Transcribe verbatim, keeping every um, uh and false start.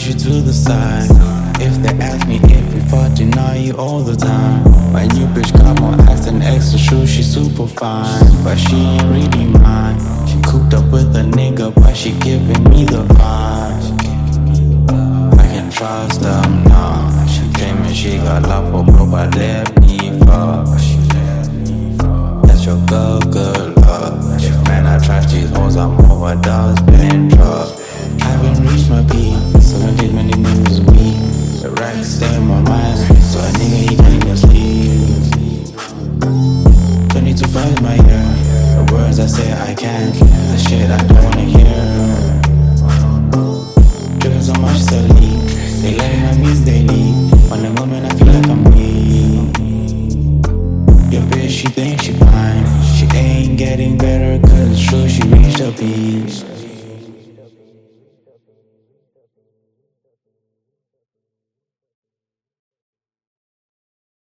you to the side. If they ask me if we fought, deny you all the time. My new bitch come on acting extra true, she super fine, but she ain't really mine. She cooped up with a nigga, but she giving me the vibe. I can trust them now. She came and she got love for bro, but let me fuck. That's your girl, good luck. Man, I trash these hoes, I'm overdosed, been drugged. I haven't reached my peak, seven days, many niggas weak. The racks stay in my mind, so a nigga he can't even sleep. twenty-two five my year, the words I say I can't, the shit I don't wanna hear. Drinking so much to leak, they letting my music they leak. On the moment I feel like I'm weak. Your bitch, she thinks she fine, she ain't getting better, cause it's true she reached her peak.